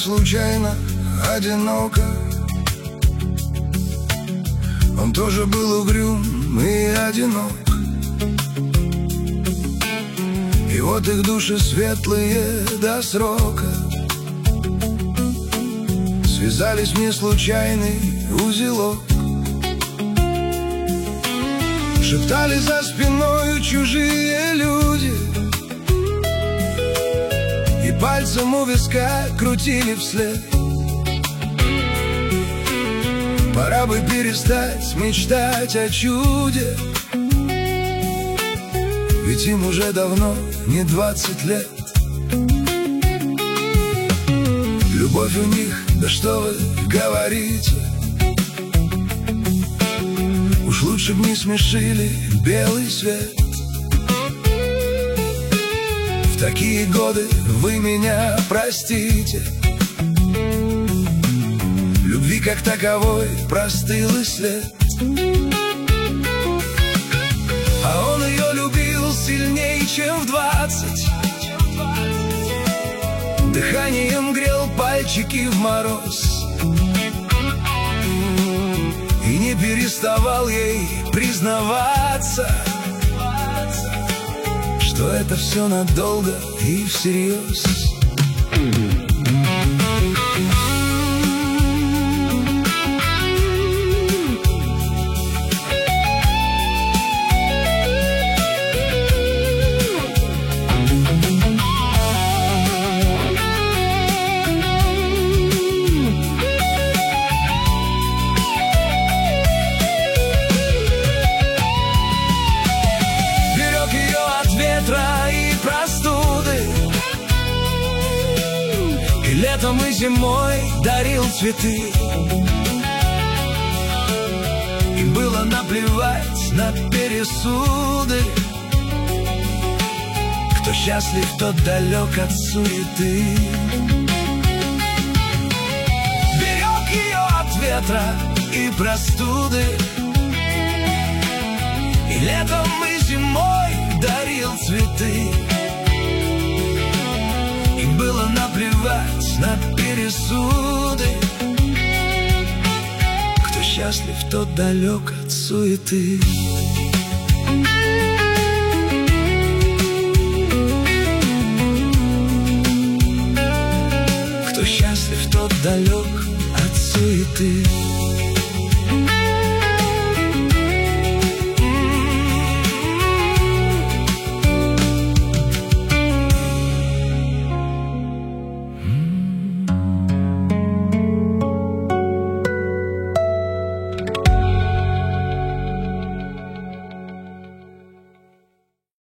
случайно, одиноко. Он тоже был угрюм и одинок. И вот их души светлые до срока связались в неслучайный узелок. Шептали за спиною чужие люди и пальцем у виска крутили вслед. Пора бы перестать мечтать о чуде, ведь им уже давно не 20 лет. Любовь у них, да что вы говорите, уж лучше б не смешили белый свет. В такие годы вы меня простите, любви как таковой простыл и след. А он ее любил сильнее, чем в 20, дыханием грел пальчики в мороз и не переставал ей признаваться, что это все надолго и всерьез. Летом и зимой дарил цветы. Им было наплевать на пересуды. Кто счастлив, тот далек от суеты. Берег ее от ветра и простуды. И летом и зимой дарил цветы. Им было наплевать на пересуды. Кто счастлив, тот далек от суеты. Кто счастлив, тот далек от суеты.